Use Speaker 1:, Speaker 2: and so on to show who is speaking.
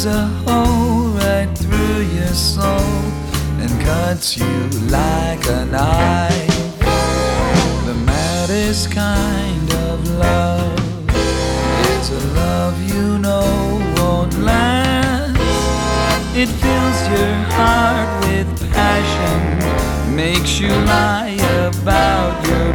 Speaker 1: tears a hole right through your soul and cuts you like a knife. The maddest kind of love is a love you know won't last. It fills your heart with passion, makes you lie about your